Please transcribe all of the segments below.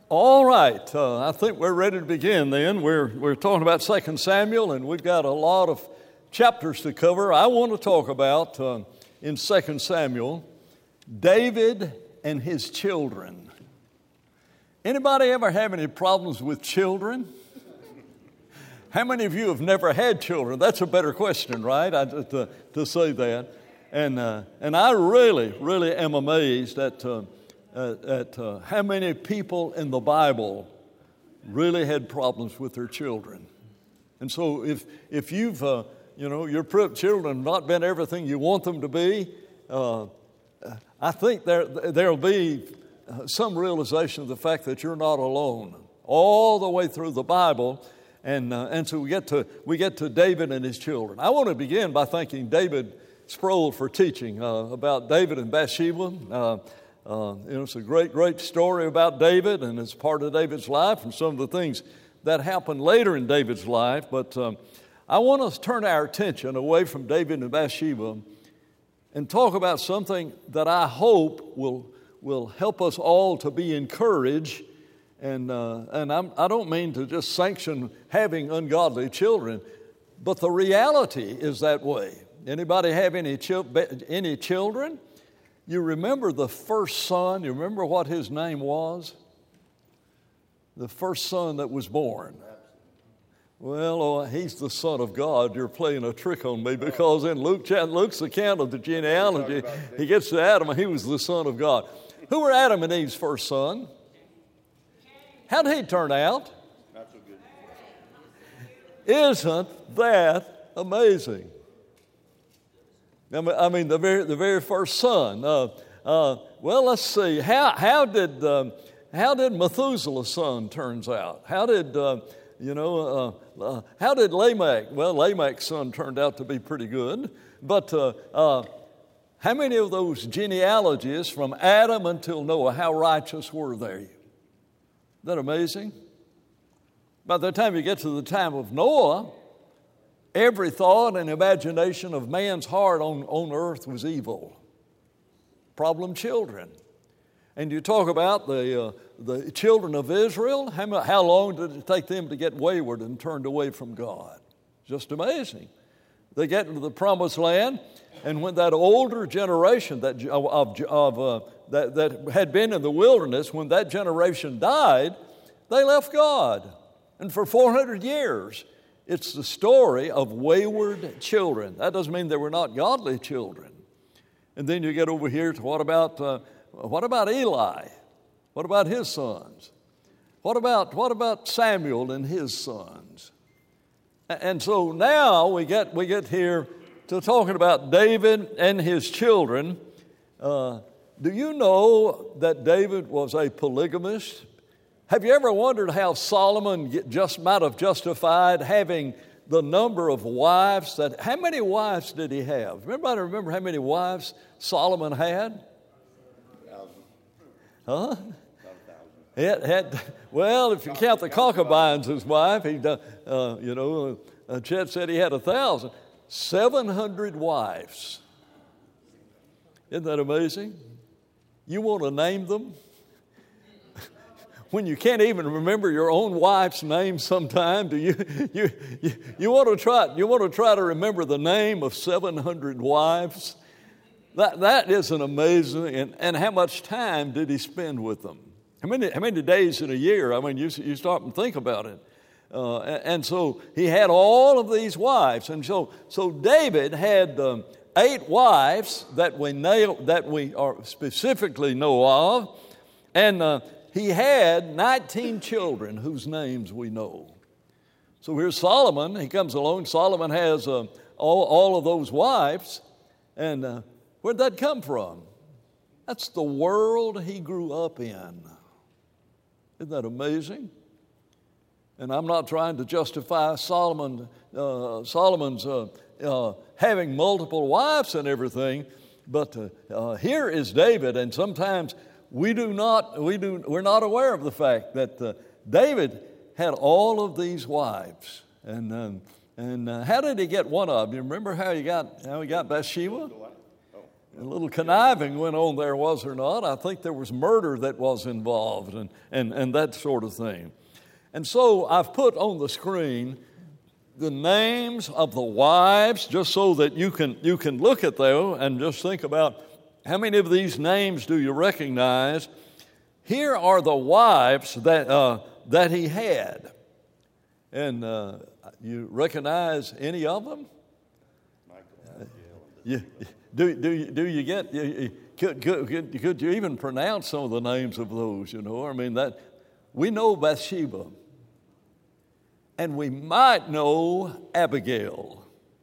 All right, I think we're ready to begin then. We're talking about 2 Samuel, and we've got a lot of chapters to cover. I want to talk about, in 2 Samuel, David and his children. Anybody ever have any problems with children? How many of you have never had children? That's a better question, right, to say that. And I really am amazed at how many people in the Bible really had problems with their children. And so if you've, your children have not been everything you want them to be, I think there'll be some realization of the fact that you're not alone all the way through the Bible. And so we get to David and his children. I want to begin by thanking David Sproul for teaching about David and Bathsheba. It's a great story about David, and it's part of David's life and some of the things that happened later in David's life. But I want to turn our attention away from David and Bathsheba and talk about something that I hope will help us all to be encouraged. And I don't mean to just sanction having ungodly children, but the reality is that way. Anybody have any children? You remember the first son? You remember what his name was? The first son that was born. Well, he's the Son of God. You're playing a trick on me because in Luke's account of the genealogy, he gets to Adam and he was the Son of God. Who were Adam and Eve's first son? How did he turn out? Not so good. Isn't that amazing? I mean, the very first son. Well, let's see. How did Methuselah's son turns out? How did Lamech? Well, Lamech's son turned out to be pretty good. But how many of those genealogies from Adam until Noah? How righteous were they? Isn't that amazing? By the time you get to the time of Noah, every thought and imagination of man's heart on earth was evil. Problem children. And you talk about the children of Israel, how long did it take them to get wayward and turned away from God? Just amazing. They get into the promised land, and when that older generation that had been in the wilderness, when that generation died, they left God. And for 400 years, it's the story of wayward children. That doesn't mean they were not godly children. And then you get over here to what about Eli? What about his sons? What about Samuel and his sons? And so now we get here to talking about David and his children. Do you know that David was a polygamist? Have you ever wondered how Solomon might have justified having the number of wives? How many wives did he have? Remember how many wives Solomon had? 1,000. Huh? Well, if you count the concubines as wife, Chet said he had 1,000. 700 wives. Isn't that amazing? You want to name them? When you can't even remember your own wife's name sometime, do you want to try to remember the name of 700 wives? That is an amazing, and how much time did he spend with them? How many days in a year? I mean, you stop and think about it. And so he had all of these wives, and so David had 8 wives that we specifically know of, and he had 19 children whose names we know. So here's Solomon. He comes along. Solomon has all of those wives. And where'd that come from? That's the world he grew up in. Isn't that amazing? And I'm not trying to justify Solomon's having multiple wives and everything, but here is David, and sometimes we're not aware of the fact that David had all of these wives. And how did he get one of them? You remember how he got Bathsheba? A little conniving went on there, was there not? I think there was murder that was involved and that sort of thing. And so I've put on the screen the names of the wives, just so that you can look at them and just think about how many of these names do you recognize. Here are the wives that he had. And you recognize any of them? Do you get? Could you even pronounce some of the names of those? You know, I mean, that we know Bathsheba, and we might know Abigail.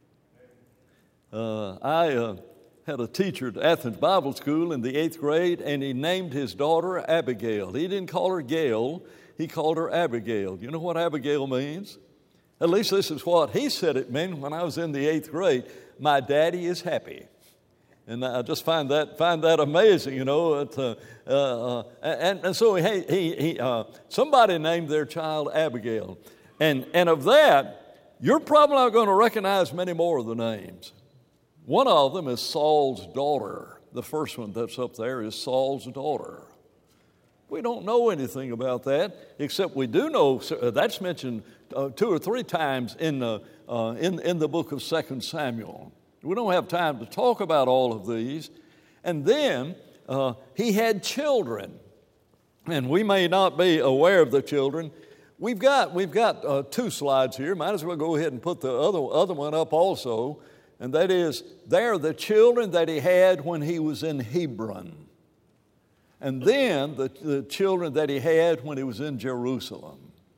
I had a teacher at Athens Bible School in the 8th grade, and he named his daughter Abigail. He didn't call her Gail; he called her Abigail. You know what Abigail means? At least this is what he said it meant when I was in the 8th grade. My daddy is happy. And I just find that amazing, you know. And so somebody named their child Abigail. And of that, you're probably not going to recognize many more of the names. One of them is Saul's daughter. The first one that's up there is Saul's daughter. We don't know anything about that, except we do know that's mentioned 2 or 3 times in the book of 2 Samuel. We don't have time to talk about all of these. And then he had children, and we may not be aware of the children. We've got 2 slides here. Might as well go ahead and put the other one up also, and that is they're the children that he had when he was in Hebron. And then the children that he had when he was in Jerusalem.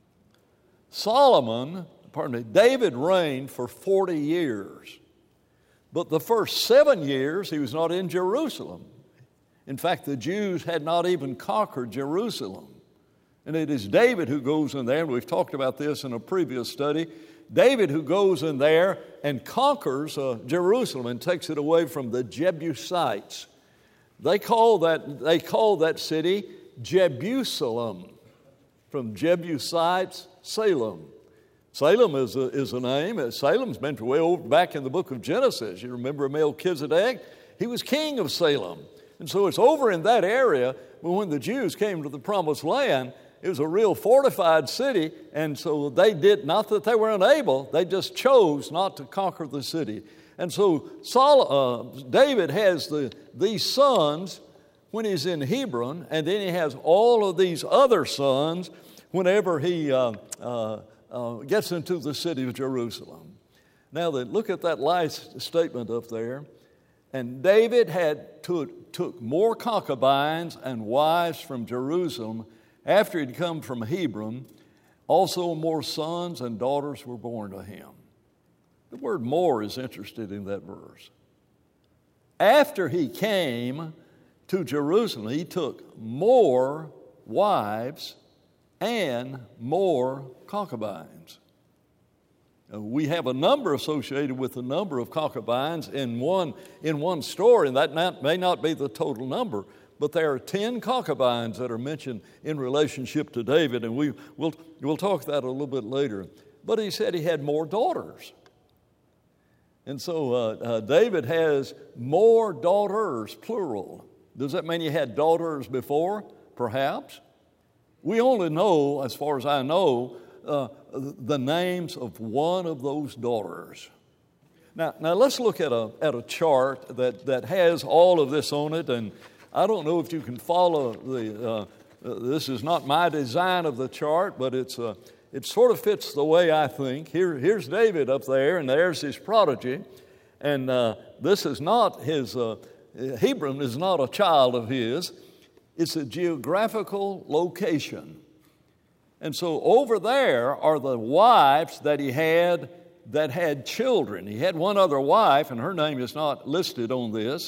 David reigned for 40 years. But the first 7 years, he was not in Jerusalem. In fact, the Jews had not even conquered Jerusalem. And it is David who goes in there, and we've talked about this in a previous study, David who goes in there and conquers Jerusalem and takes it away from the Jebusites. They call that city Jebusalem, from Jebusites, Salem. Salem is a name. Salem's been way over back in the book of Genesis. You remember Melchizedek? He was king of Salem. And so it's over in that area. But when the Jews came to the Promised Land, it was a real fortified city. And so they did, not that they were unable, they just chose not to conquer the city. And so David has these sons when he's in Hebron, and then he has all of these other sons whenever he gets into the city of Jerusalem. Now, look at that last statement up there. And David took more concubines and wives from Jerusalem after he'd come from Hebron. Also, more sons and daughters were born to him. The word more is interested in that verse. After he came to Jerusalem, he took more wives and more concubines. We have a number associated with the number of concubines in one story, and that may not be the total number, but there are 10 concubines that are mentioned in relationship to David, and we'll talk that a little bit later. But he said he had more daughters. And so David has more daughters, plural. Does that mean he had daughters before? Perhaps. We only know, as far as I know, the names of one of those daughters. Now let's look at a chart that has all of this on it, and I don't know if you can follow this is not my design of the chart, but it sort of fits the way I think. Here's David up there, and there's his prodigy, and this is not his. Hebron is not a child of his. It's a geographical location. And so over there are the wives that he had that had children. He had one other wife, and her name is not listed on this,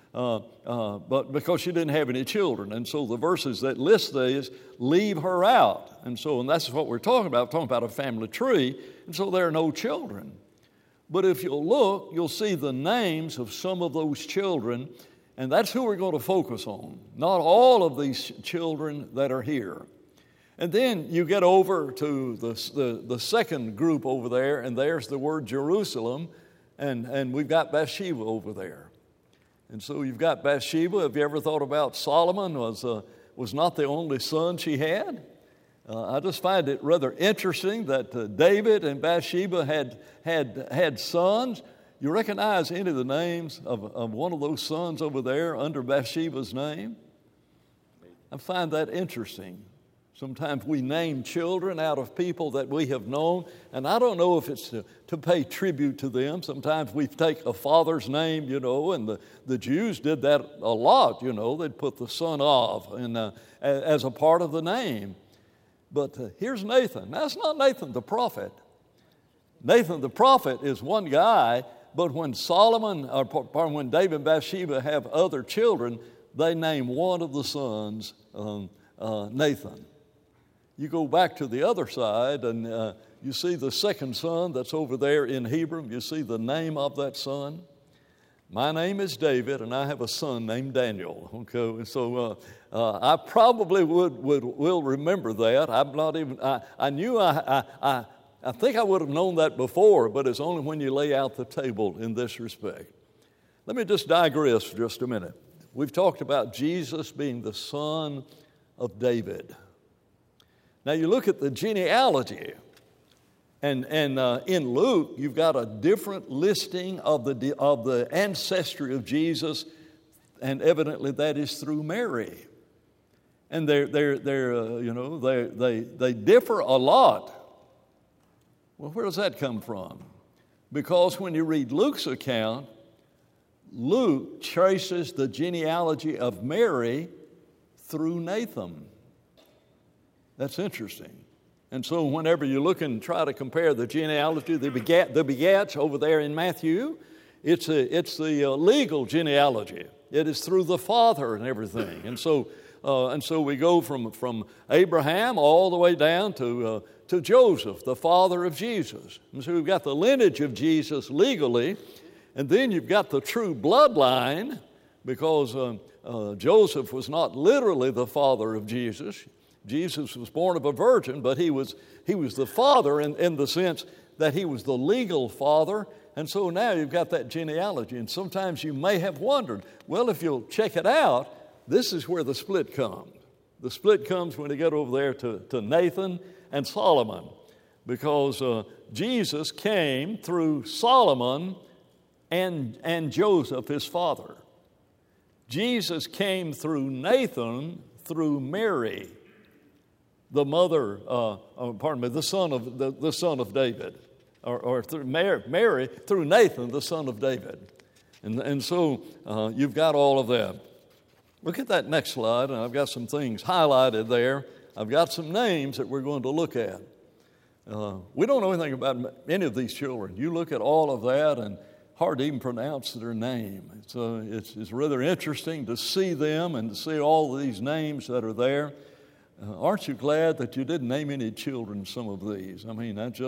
but because she didn't have any children. And so the verses that list these leave her out. And that's what we're talking about a family tree. And so there are no children. But if you'll look, you'll see the names of some of those children, and that's who we're going to focus on. Not all of these children that are here. And then you get over to the second group over there, and there's the word Jerusalem, and we've got Bathsheba over there. And so you've got Bathsheba. Have you ever thought about Solomon was not the only son she had? I just find it rather interesting that David and Bathsheba had sons. You recognize any of the names of one of those sons over there under Bathsheba's name? I find that interesting. Sometimes we name children out of people that we have known, and I don't know if it's to pay tribute to them. Sometimes we take a father's name, and the Jews did that a lot, They'd put the son of as a part of the name. But here's Nathan. Now, it's not Nathan the prophet. Nathan the prophet is one guy, but when when David and Bathsheba have other children, they name one of the sons Nathan. You go back to the other side, and you see the second son that's over there in Hebron. You see the name of that son. My name is David, and I have a son named Daniel. Okay, so I probably will remember that. I'm not even. I think I would have known that before, but it's only when you lay out the table in this respect. Let me just digress for just a minute. We've talked about Jesus being the son of David. Now you look at the genealogy, and in Luke you've got a different listing of the ancestry of Jesus, and evidently that is through Mary. And they differ a lot. Well, where does that come from? Because when you read Luke's account, Luke traces the genealogy of Mary through Nathan. That's interesting. And so whenever you look and try to compare the genealogy, the begats over there in Matthew, it's the legal genealogy. It is through the father and everything. And so we go from Abraham all the way down to Joseph, the father of Jesus. And so we've got the lineage of Jesus legally, and then you've got the true bloodline, because Joseph was not literally the father of Jesus. Jesus was born of a virgin, but he was the father in the sense that he was the legal father. And so now you've got that genealogy. And sometimes you may have wondered, well, if you'll check it out, this is where the split comes. The split comes when you get over there to Nathan and Solomon, because Jesus came through Solomon and Joseph, his father. Jesus came through Nathan, through Mary, the mother, the son of David, or through Mary, through Nathan, the son of David. And so you've got all of that. Look at that next slide, and I've got some things highlighted there. I've got some names that we're going to look at. We don't know anything about any of these children. You look at all of that, and hard to even pronounce their name. It's rather interesting to see them and to see all of these names that are there. Aren't you glad that you didn't name any children some of these? I mean, I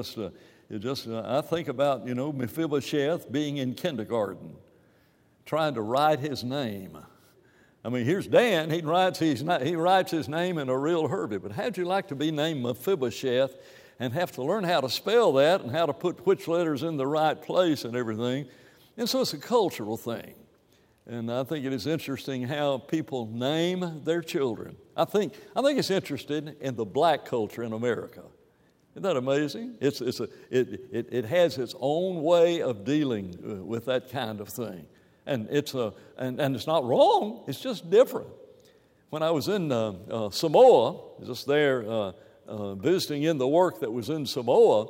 think about, Mephibosheth being in kindergarten, trying to write his name. I mean, here's Dan. He writes his name in a real hurry. But how'd you like to be named Mephibosheth and have to learn how to spell that and how to put which letters in the right place and everything? And so it's a cultural thing. And I think it is interesting how people name their children. I think it's interesting in the black culture in America. Isn't that amazing? It has its own way of dealing with that kind of thing. And it's not wrong. It's just different. When I was in Samoa, just there visiting in the work that was in Samoa,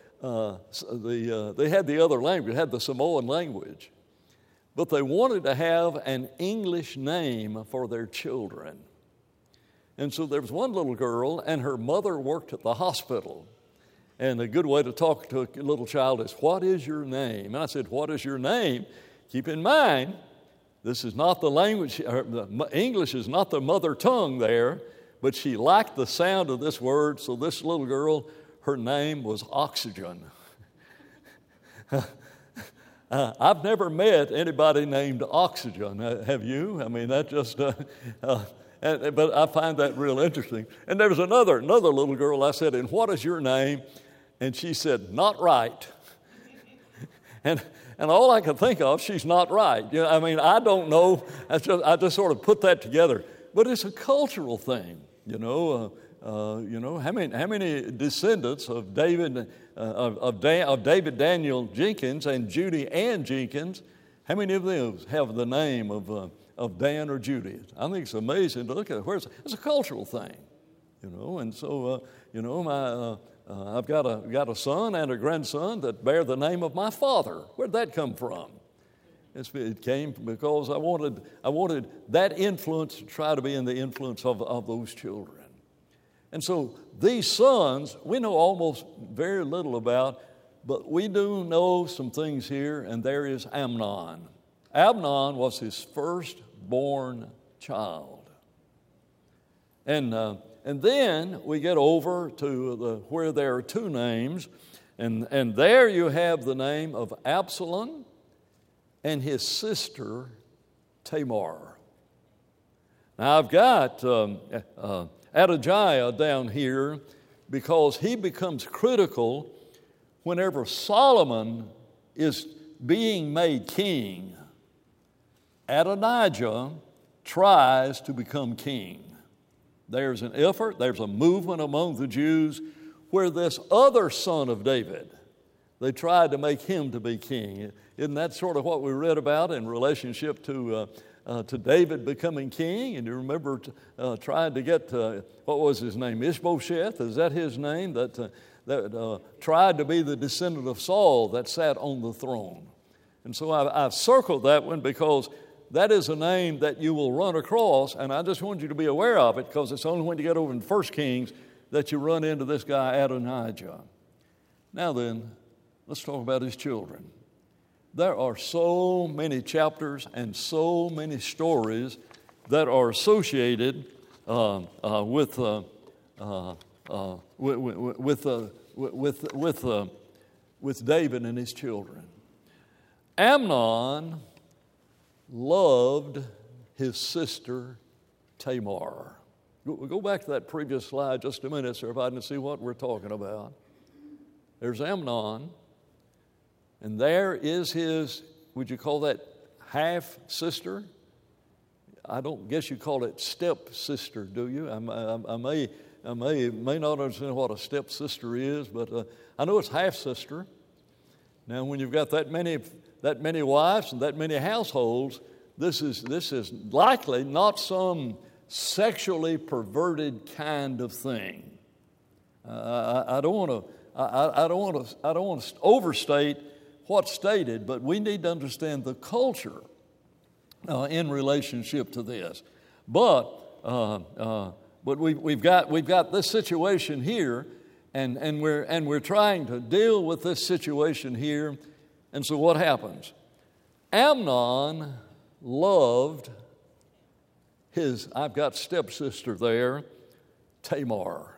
they had the other language, had the Samoan language, but they wanted to have an English name for their children. And so there was one little girl, and her mother worked at the hospital. And a good way to talk to a little child is, "What is your name?" And I said, "What is your name?" Keep in mind, this is not the language, English is not the mother tongue there, but she liked the sound of this word, so this little girl, her name was Oxygen. I've never met anybody named Oxygen, have you? I mean, that just, but I find that real interesting. And there was another little girl, I said, "And what is your name?" And she said, "Not right." And all I could think of, she's not right. You know, I mean, I don't know. I just sort of put that together. But it's a cultural thing, you know. How many descendants of David Daniel Jenkins and Judy Ann Jenkins, how many of them have the name of Dan or Judy? I think it's amazing to look at it. It's a cultural thing, you know. And so, I've got a son and a grandson that bear the name of my father. Where'd that come from? It came because I wanted that influence to try to be in the influence of those children. And so these sons, we know almost very little about, but we do know some things here, and there is Amnon. Amnon was his firstborn child. And then we get over to where there are two names, and there you have the name of Absalom and his sister Tamar. Now I've got Adonijah down here because he becomes critical whenever Solomon is being made king. Adonijah tries to become king. There's an effort, there's a movement among the Jews where this other son of David, they tried to make him to be king. Isn't that sort of what we read about in relationship to David becoming king? And you remember trying to get, what was his name, Ishbosheth? Is that his name? That tried to be the descendant of Saul that sat on the throne. And so I've circled that one because that is a name that you will run across, and I just want you to be aware of it because it's only when you get over in 1 Kings that you run into this guy Adonijah. Now then, let's talk about his children. There are so many chapters and so many stories that are associated with David and his children. Amnon loved his sister Tamar. We'll go back to that previous slide just a minute so everybody can see what we're talking about. There's Amnon, and there is his, would you call that half-sister? I don't guess you call it step-sister, do you? I may not understand what a step-sister is, but I know it's half-sister. Now, when you've got that many wives and that many households, this is likely not some sexually perverted kind of thing. I don't want to overstate what's stated, but we need to understand the culture in relationship to this. But we've got this situation here, and we're trying to deal with this situation here. And so what happens? Amnon loved his, I've got stepsister there, Tamar.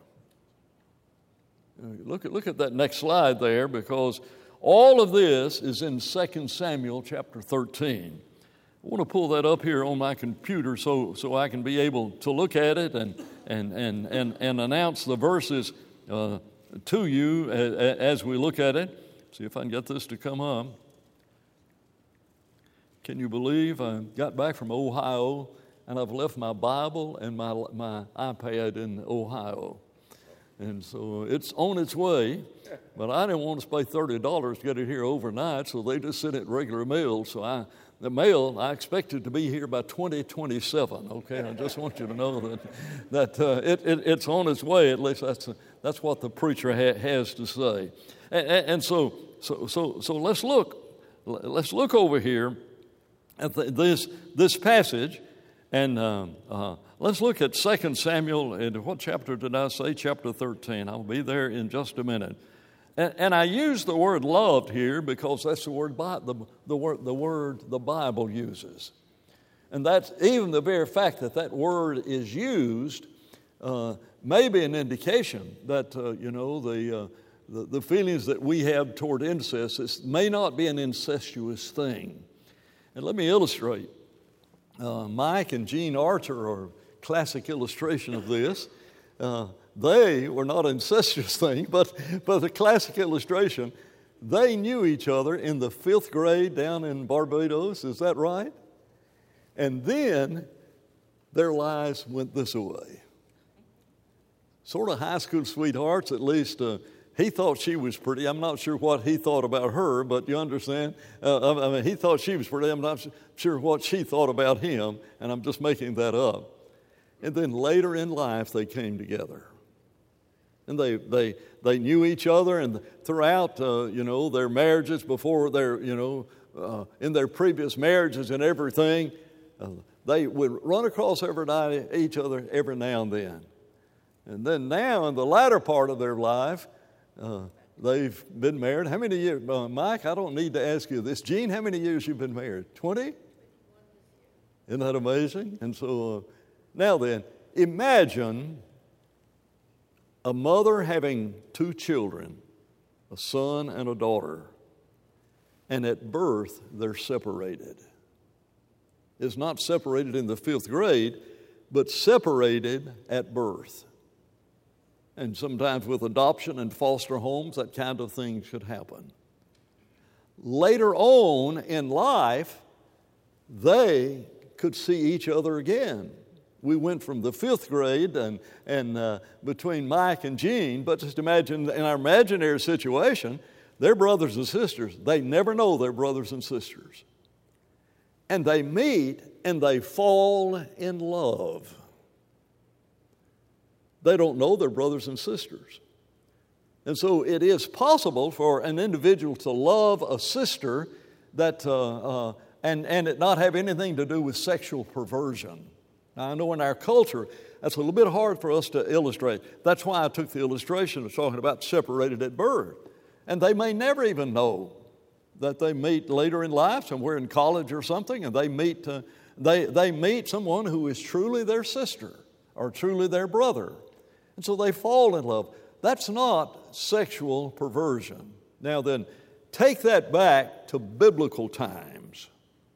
Look at that next slide there, because all of this is in 2 Samuel chapter 13. I want to pull that up here on my computer so I can be able to look at it and announce the verses to you as we look at it. See if I can get this to come up. Can you believe I got back from Ohio and I've left my Bible and my iPad in Ohio? And so it's on its way, but I didn't want to pay $30 to get it here overnight, so they just sent it regular mail. So the mail, I expected to be here by 2027, okay? I just want you to know that it's on its way. At least that's what the preacher has to say. And so let's look over here at this passage, and let's look at 2 Samuel. And what chapter did I say? Chapter 13. I'll be there in just a minute. And I use the word loved here because that's the word the Bible uses. And that's even the very fact that word is used may be an indication that, the feelings that we have toward incest, this may not be an incestuous thing. And let me illustrate. Mike and Jean Archer are a classic illustration of this. They were not an incestuous thing, but the classic illustration. they knew each other in the 5th grade down in Barbados. Is that right? And then their lives went this way. Sort of high school sweethearts, at least. He thought she was pretty. I'm not sure what he thought about her, but you understand? He thought she was pretty. I'm not sure what she thought about him, and I'm just making that up. And then later in life, they came together. And they knew each other, and throughout, their marriages, before their, in their previous marriages and everything, they would run across each other every now and then. And then now, in the latter part of their life, they've been married. How many years? Mike, I don't need to ask you this. Gene, how many years you've been married? 20? Isn't that amazing? And so now then, imagine a mother having 2 children, a son and a daughter, and at birth they're separated. It's not separated in the 5th grade, but separated at birth. And sometimes with adoption and foster homes, that kind of thing should happen. Later on in life, they could see each other again. We went from the 5th grade and between Mike and Gene, but just imagine in our imaginary situation, they're brothers and sisters. They never know they're brothers and sisters. And they meet and they fall in love. They don't know they're brothers and sisters. And so it is possible for an individual to love a sister that and it not have anything to do with sexual perversion. Now, I know in our culture, that's a little bit hard for us to illustrate. That's why I took the illustration of talking about separated at birth. And they may never even know that they meet later in life, somewhere in college or something, and they meet someone who is truly their sister or truly their brother. And so they fall in love. That's not sexual perversion. Now then, take that back to biblical times.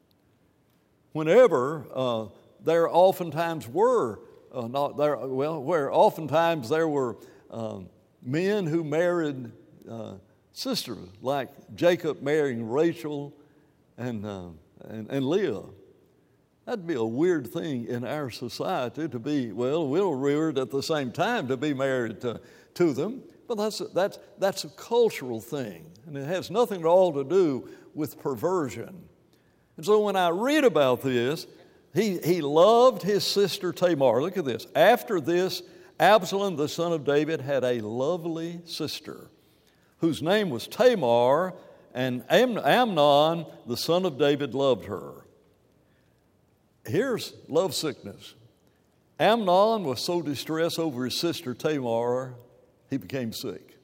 Whenever there oftentimes were oftentimes there were men who married sisters, like Jacob marrying Rachel and Leah. That'd be a weird thing in our society to be, we're reared at the same time to be married to them, but that's a cultural thing, and it has nothing at all to do with perversion. And so when I read about this, he loved his sister Tamar. Look at this. After this, Absalom, the son of David, had a lovely sister whose name was Tamar, and Amnon, the son of David, loved her. Here's love sickness. Amnon was so distressed over his sister Tamar, he became sick.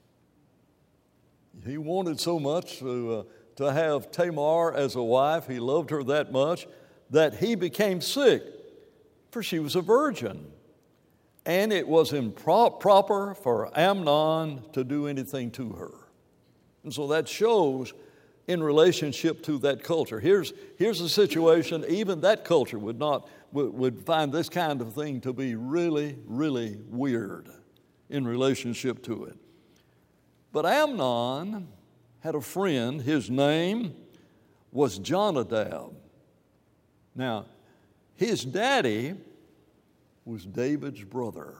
He wanted so much to have Tamar as a wife. He loved her that much that he became sick, for she was a virgin. And it was improper for Amnon to do anything to her. And so that shows in relationship to that culture. Here's a situation, even that culture would find this kind of thing to be really, really weird in relationship to it. But Amnon had a friend. His name was Jonadab. Now, his daddy was David's brother.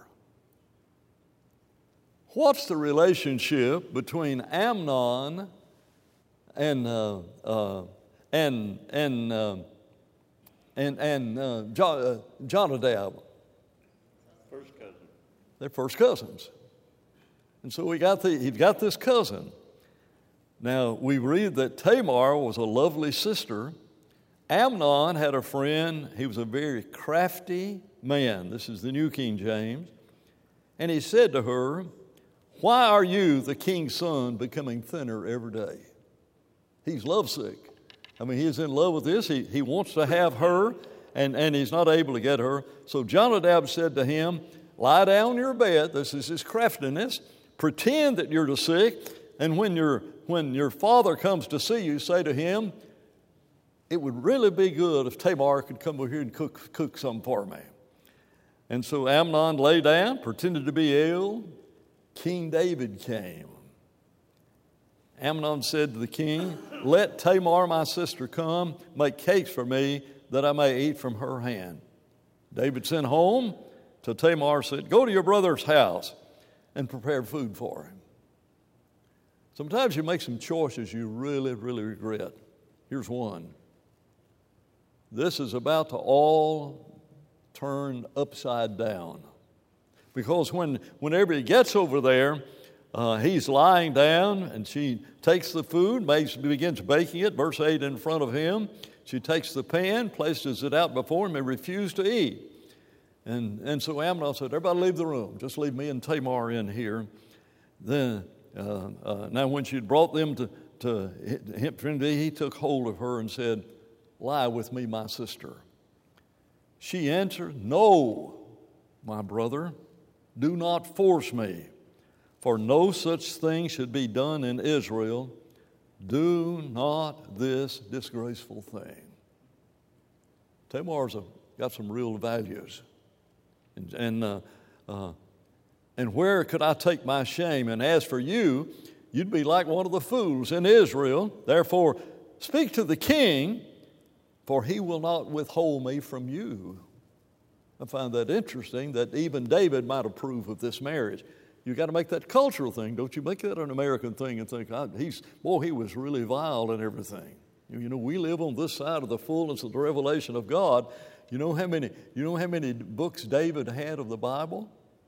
What's the relationship between Amnon and Jonadab? First cousin. They're first cousins. And so he's got this cousin. Now, we read that Tamar was a lovely sister. Amnon had a friend. He was a very crafty man. This is the New King James. And he said to her, "Why are you, the king's son, becoming thinner every day?" He's lovesick. I mean, he's in love with this. He wants to have her, and he's not able to get her. So Jonadab said to him, "Lie down on your bed." This is his craftiness. "Pretend that you're sick, and when your father comes to see you, say to him, 'It would really be good if Tamar could come over here and cook some for me.'" And so Amnon lay down, pretended to be ill. King David came. Amnon said to the king, "Let Tamar my sister come, make cakes for me, that I may eat from her hand." David sent home to Tamar, said, "Go to your brother's house and prepare food for him." Sometimes you make some choices you really, really regret. Here's one. This is about to all turn upside down. Because whenever he gets over there, he's lying down, and she takes the food, begins baking it, verse 8, in front of him. She takes the pan, places it out before him, and refused to eat. And so Amnon said, "Everybody leave the room. Just leave me and Tamar in here." Then, now when she had brought them to him, he took hold of her and said, "Lie with me, my sister." She answered, "No, my brother, do not force me, for no such thing should be done in Israel. Do not this disgraceful thing." Tamar's got some real values. And where could I take my shame? And as for you, you'd be like one of the fools in Israel. Therefore, speak to the king, for he will not withhold me from you. I find that interesting that even David might approve of this marriage. You got to make that cultural thing. Don't you make that an American thing and think, he was really vile and everything. You know, we live on this side of the fullness of the revelation of God. You know how many books David had of the Bible?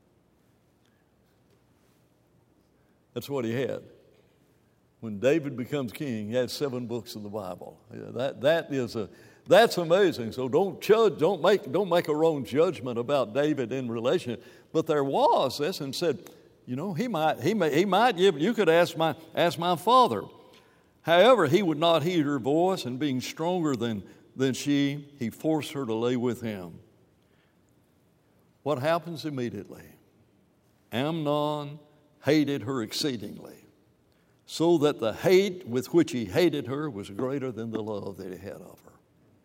That's what he had. When David becomes king, he had 7 books of the Bible. That's amazing. So don't make a wrong judgment about David in relation. But there was this, and said, you know, he might give. You could ask my father. However, he would not heed her voice, and being stronger than she, he forced her to lay with him. What happens immediately? Amnon hated her exceedingly, so that the hate with which he hated her was greater than the love that he had of her.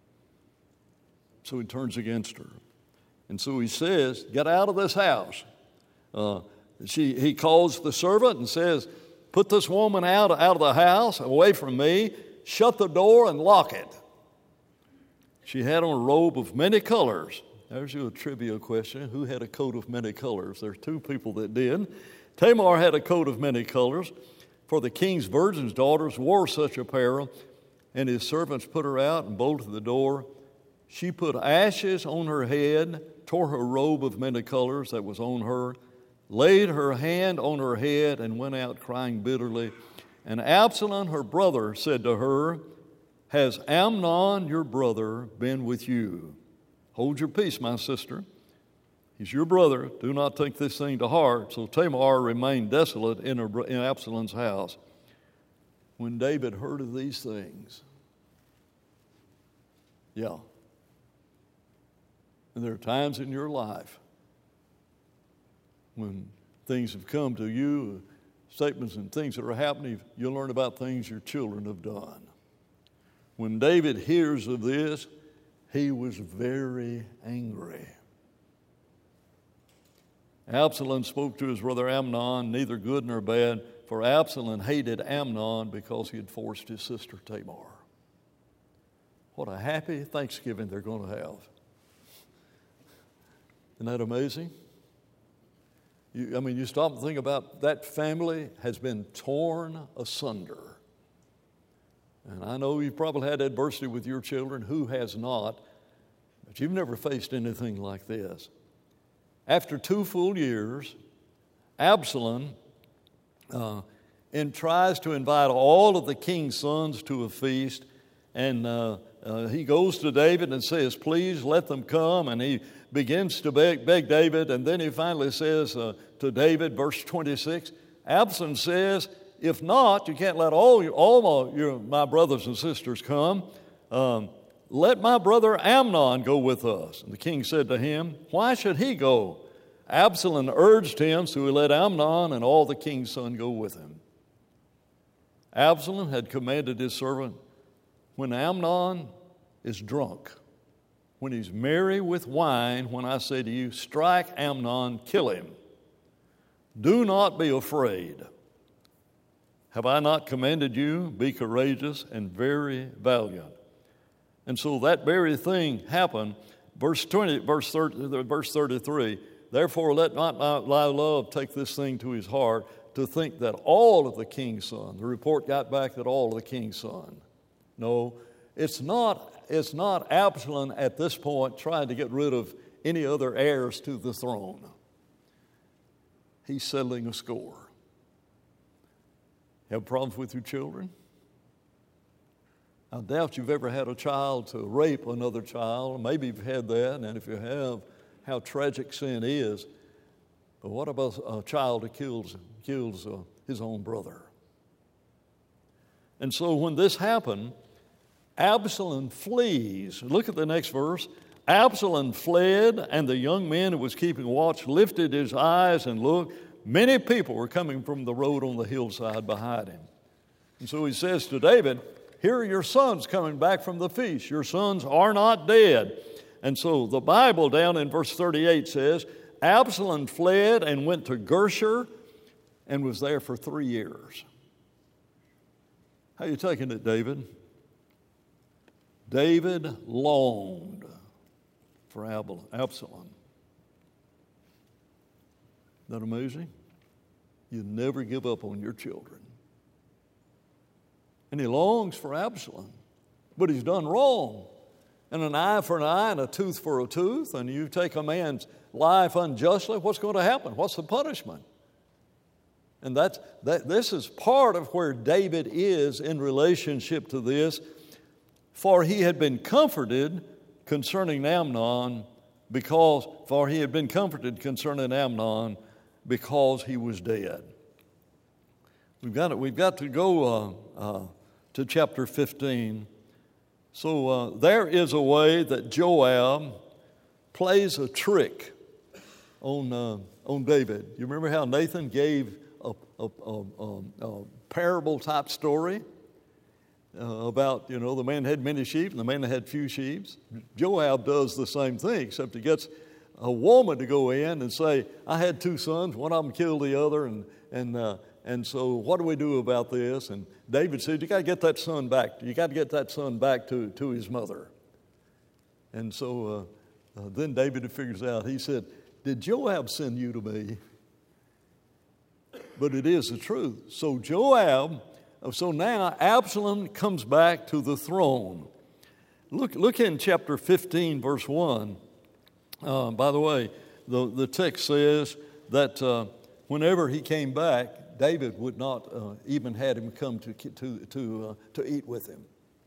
So he turns against her. And so he says, "Get out of this house." He calls the servant and says, "Put this woman out of the house, away from me. Shut the door and lock it." She had on a robe of many colors. There's a trivia question. Who had a coat of many colors? There's 2 people that did. Tamar had a coat of many colors, for the king's virgins' daughters wore such apparel, and his servants put her out and bolted the door. She put ashes on her head, tore her robe of many colors that was on her, laid her hand on her head, and went out crying bitterly. And Absalom, her brother, said to her, "Has Amnon, your brother, been with you? Hold your peace, my sister. He's your brother. Do not take this thing to heart." So Tamar remained desolate in Absalom's house. When David heard of these things, and there are times in your life when things have come to you, statements and things that are happening, you'll learn about things your children have done. When David hears of this, he was very angry. Absalom spoke to his brother Amnon, neither good nor bad, for Absalom hated Amnon because he had forced his sister Tamar. What a happy Thanksgiving they're going to have. Isn't that amazing? You stop and think about that family has been torn asunder. And I know you've probably had adversity with your children. Who has not? But you've never faced anything like this. After 2 full years, Absalom tries to invite all of the king's sons to a feast. And he goes to David and says, "Please let them come." And he begins to beg David. And then he finally says to David, verse 26, Absalom says, "If not, you can't let all my brothers and sisters come. Let my brother Amnon go with us." And the king said to him, "Why should he go?" Absalom urged him, so he let Amnon and all the king's sons go with him. Absalom had commanded his servant, "When Amnon is drunk, when he's merry with wine, when I say to you, 'Strike Amnon, kill him,' do not be afraid. Have I not commanded you? Be courageous and very valiant. And so that very thing happened. Verse 33, therefore let not thy love take this thing to his heart, to think that all of the king's son, the report got back that all of the king's son. No, it's not Absalom at this point trying to get rid of any other heirs to the throne. He's settling a score. Have problems with your children? I doubt you've ever had a child to rape another child. Maybe you've had that, and if you have, how tragic sin is. But what about a child that kills his own brother? And so when this happened, Absalom flees. Look at the next verse. Absalom fled, and the young man who was keeping watch lifted his eyes and looked. Many people were coming from the road on the hillside behind him. And so he says to David, here are your sons coming back from the feast. Your sons are not dead. And so the Bible down in verse 38 says, Absalom fled and went to Geshur and was there for 3 years. How are you taking it, David? David longed for Absalom. Isn't that amazing? You never give up on your children. And he longs for Absalom, but he's done wrong. And an eye for an eye and a tooth for a tooth, and you take a man's life unjustly, what's going to happen? What's the punishment? And this is part of where David is in relationship to this. For he had been comforted concerning Amnon because he was dead. We've got to go to chapter 15. So there is a way that Joab plays a trick on David. You remember how Nathan gave a parable type story about, the man had many sheep and the man that had few sheep. Joab does the same thing, except he gets a woman to go in and say, I had 2 sons, one of them killed the other, and so what do we do about this? And David said, you got to get that son back. You got to get that son back to his mother. And so then David figures out, he said, did Joab send you to me? But it is the truth. So now Absalom comes back to the throne. Look in chapter 15, verse 1. By the way, the text says that whenever he came back, David would not even had him come to eat with him.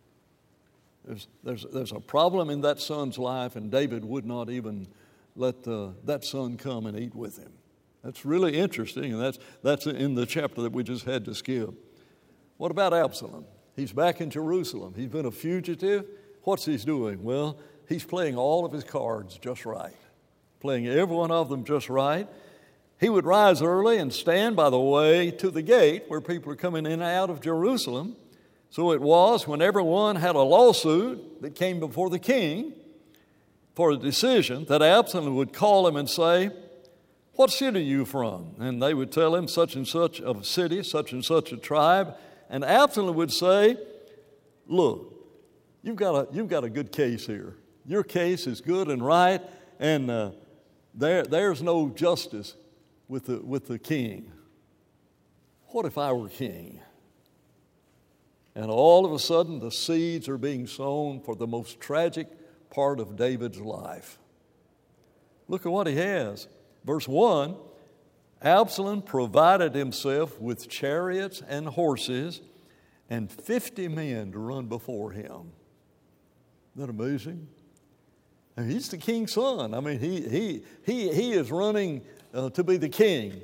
There's a problem in that son's life, and David would not even let that son come and eat with him. That's really interesting, and that's in the chapter that we just had to skip. What about Absalom? He's back in Jerusalem. He's been a fugitive. What's he doing? Well, he's playing all of his cards just right, playing every one of them just right. He would rise early and stand by the way to the gate where people are coming in and out of Jerusalem. So it was when everyone had a lawsuit that came before the king for a decision that Absalom would call him and say, what city are you from? And they would tell him such and such a city, such and such a tribe. And Absalom would say, look, you've got a good case here. Your case is good and right, and there's no justice with the king. What if I were king? And all of a sudden, the seeds are being sown for the most tragic part of David's life. Look at what he has. Verse 1, Absalom provided himself with chariots and horses and 50 men to run before him. Isn't that amazing? And he's the king's son. I mean, he is running to be the king.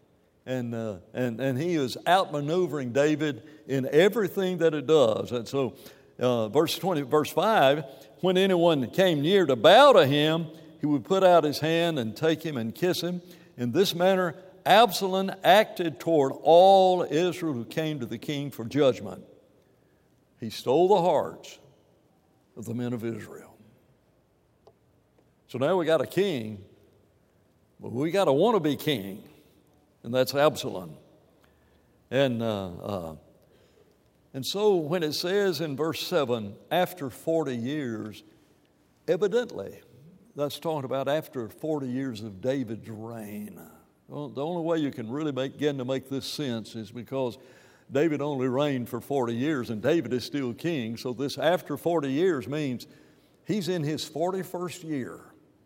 And he is outmaneuvering David in everything that it does. And so verse 5, when anyone came near to bow to him, he would put out his hand and take him and kiss him. In this manner, Absalom acted toward all Israel who came to the king for judgment. He stole the hearts of the men of Israel. So now we got a king, but we got a wannabe king, and that's Absalom. And so when it says in verse 7, after 40 years, evidently, that's talking about after 40 years of David's reign. Well, the only way you can really begin to make this sense is because David only reigned for 40 years, and David is still king. So this after 40 years means he's in his 41st year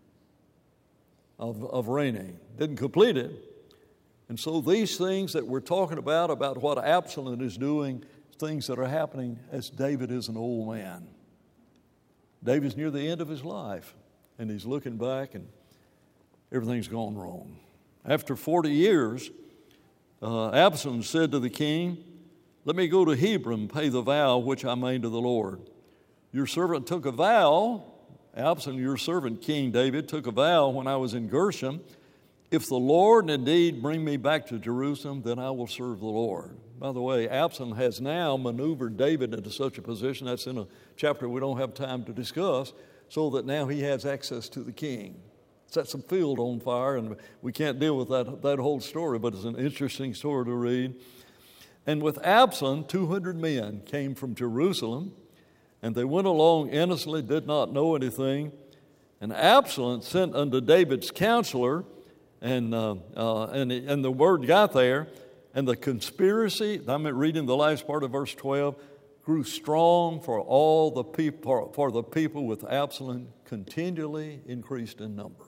of reigning. Didn't complete it. And so these things that we're talking about what Absalom is doing, things that are happening as David is an old man. David's near the end of his life, and he's looking back, and everything's gone wrong. After 40 years, Absalom said to the king, "Let me go to Hebron, pay the vow which I made to the Lord. Your servant took a vow," Absalom, your servant, King David, took a vow when I was in Gershom, "If the Lord indeed bring me back to Jerusalem, then I will serve the Lord." By the way, Absalom has now maneuvered David into such a position, that's in a chapter we don't have time to discuss, so that now he has access to the king. Set some field on fire, and we can't deal with that whole story, but it's an interesting story to read. And with Absalom, 200 men came from Jerusalem, and they went along innocently, did not know anything. And Absalom sent unto David's counselor, and the word got there, and the conspiracy, I'm reading the last part of verse 12, grew strong for all the people, for the people with Absalom continually increased in numbers.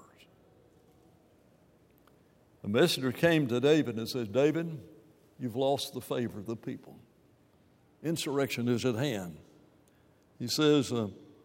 A messenger came to David and says, "David, you've lost the favor of the people. Insurrection is at hand." He says,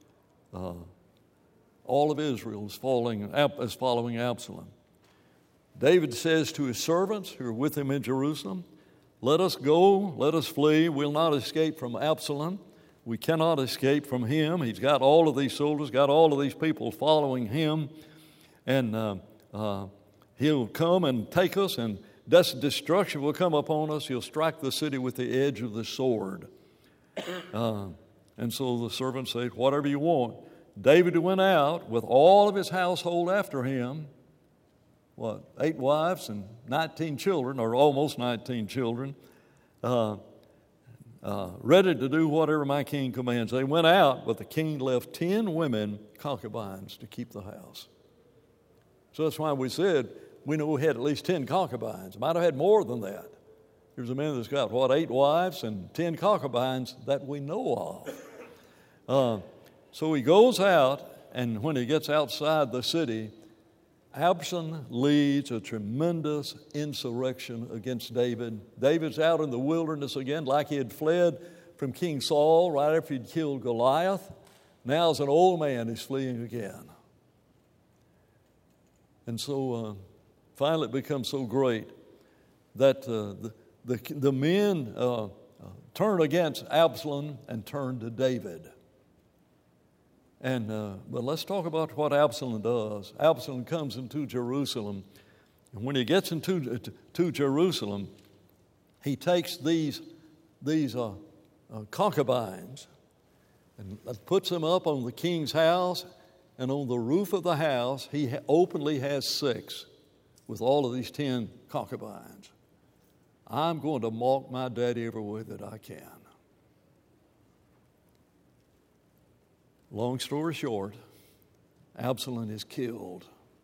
all of Israel is following Absalom. David says to his servants who are with him in Jerusalem, "Let us go, let us flee. We'll not escape from Absalom. We cannot escape from him. He's got all of these soldiers, got all of these people following him, and he'll come and take us, and destruction will come upon us. He'll strike the city with the edge of the sword." And so the servants say, "Whatever you want." David went out with all of his household after him, 8 wives and 19 children, or almost 19 children, ready to do whatever my king commands. They went out, but the king left 10 women, concubines, to keep the house. So that's why we said we know we had at least 10 concubines. Might have had more than that. Here's a man that's got, 8 wives and 10 concubines that we know of. So he goes out, and when he gets outside the city, Absalom leads a tremendous insurrection against David. David's out in the wilderness again, like he had fled from King Saul right after he'd killed Goliath. Now as an old man, he's fleeing again. And so finally it becomes so great that the men turn against Absalom and turn to David. But let's talk about what Absalom does. Absalom comes into Jerusalem, and when he gets into Jerusalem, he takes these concubines and puts them up on the king's house, and on the roof of the house he openly has sex with all of these 10 concubines. I'm going to mock my daddy every way that I can. Long story short, Absalom is killed.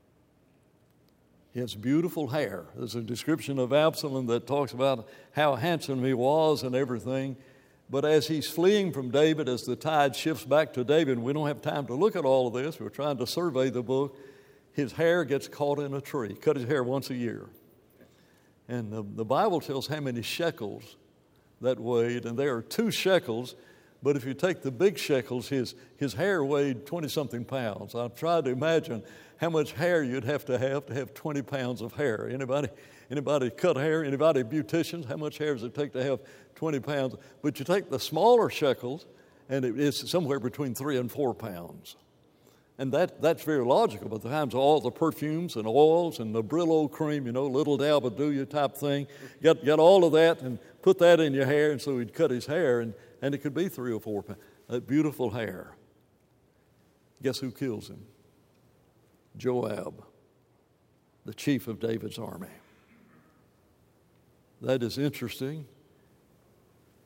He has beautiful hair. There's a description of Absalom that talks about how handsome he was and everything. But as he's fleeing from David, as the tide shifts back to David, we don't have time to look at all of this. We're trying to survey the book. His hair gets caught in a tree. Cut his hair once a year. And the Bible tells how many shekels that weighed. And there are 2 shekels. But if you take the big shekels, his hair weighed 20-something pounds. I've tried to imagine how much hair you'd have to have 20 pounds of hair. Anybody cut hair? Anybody beauticians? How much hair does it take to have 20 pounds? But you take the smaller shekels, and it's somewhere between 3 and 4 pounds. And that's very logical. But the times of all the perfumes and oils and the Brillo cream, little dab will do you type thing. Get all of that and put that in your hair. And so he'd cut his hair, and it could be 3 or 4 pounds. That beautiful hair. Guess who kills him? Joab, the chief of David's army. That is interesting.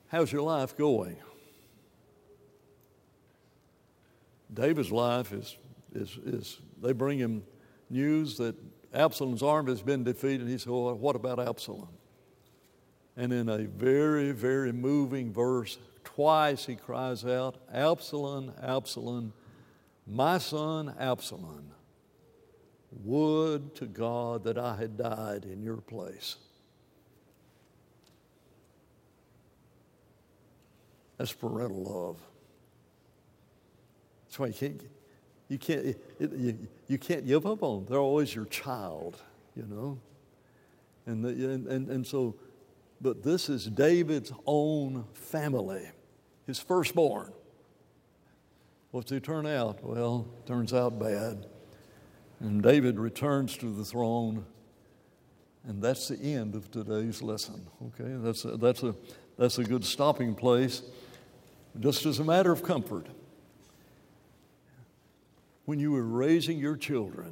How's your life going? David's life is they bring him news that Absalom's army has been defeated. He said, well, what about Absalom? And in a very, very moving verse, twice he cries out, Absalom, Absalom, my son Absalom, would to God that I had died in your place. That's parental love. That's why you can't give up on them. They're always your child, you know. And so, but this is David's own family, his firstborn. What's he turn out? Well, turns out bad. And David returns to the throne, and that's the end of today's lesson. Okay, that's a good stopping place, just as a matter of comfort. When you were raising your children,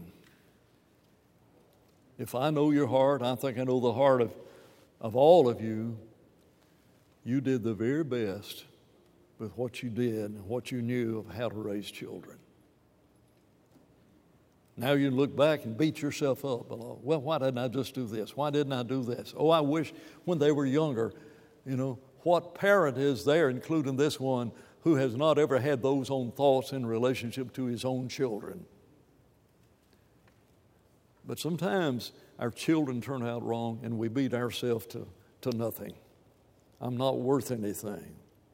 if I know your heart, I think I know the heart of all of you, you did the very best with what you did and what you knew of how to raise children. Now you look back and beat yourself up. Well, why didn't I just do this? Why didn't I do this? Oh, I wish when they were younger, you know, what parent is there, including this one, who has not ever had those own thoughts in relationship to his own children? But sometimes our children turn out wrong and we beat ourselves to nothing. I'm not worth anything.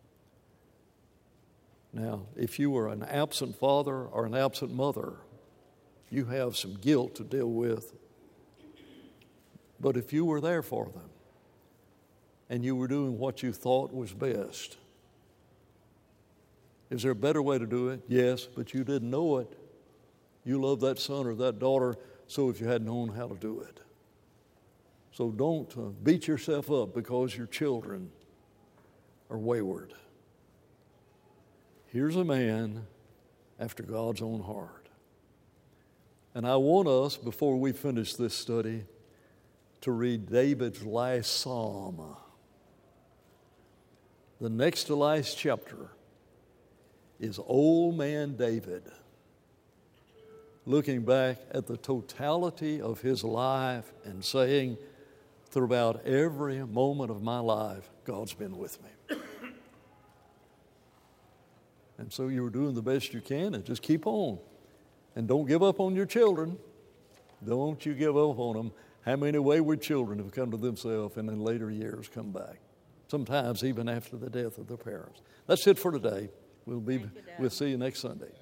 Now, if you were an absent father or an absent mother, you have some guilt to deal with. But if you were there for them and you were doing what you thought was best, is there a better way to do it? Yes, but you didn't know it. You loved that son or that daughter, so if you had known how to do it. So don't beat yourself up because your children are wayward. Here's a man after God's own heart. And I want us, before we finish this study, to read David's last psalm. The next to last chapter is old man David looking back at the totality of his life and saying, throughout every moment of my life, God's been with me. And so you were doing the best you can, and just keep on. And don't give up on your children. Don't you give up on them. How many wayward children have come to themselves and in later years come back? Sometimes even after the death of their parents. That's it for today. We'll see you next Sunday.